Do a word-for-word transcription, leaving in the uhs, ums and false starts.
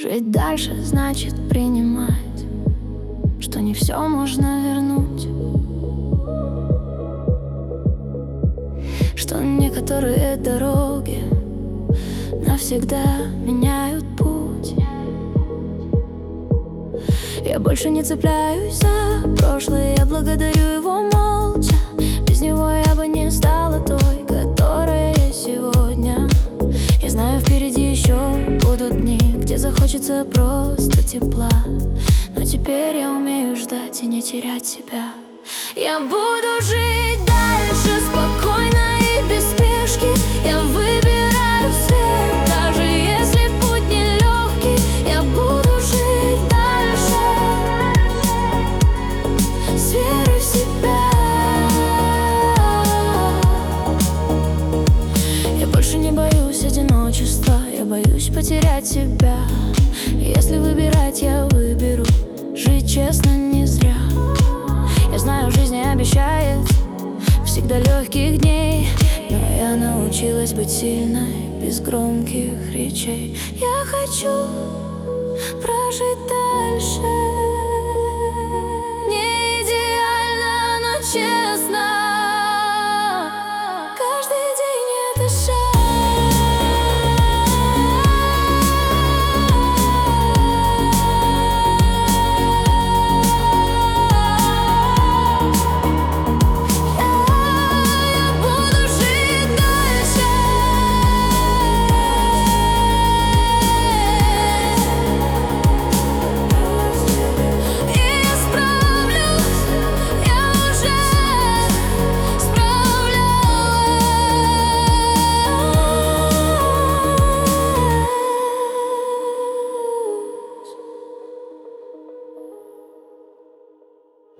Жить дальше значит принимать, что не все можно вернуть, что некоторые дороги навсегда меняют путь. Я больше не цепляюсь за прошлое, я благодарю его молча. Без него я бы не стала той, которая я сегодня. Я знаю, впереди еще будут дни, где захочется просто тепла, но теперь я умею ждать и не терять себя. Я буду жить дальше спокойно и без спешки. Я выбираю свет, даже если путь нелегкий. Я буду жить дальше с верой в себя. Я больше не боюсь одиночества, я боюсь потерять себя. Если выбирать, я выберу жить честно, не зря. Я знаю, жизнь не обещает всегда легких дней, но я научилась быть сильной без громких речей. Я хочу прожить дальше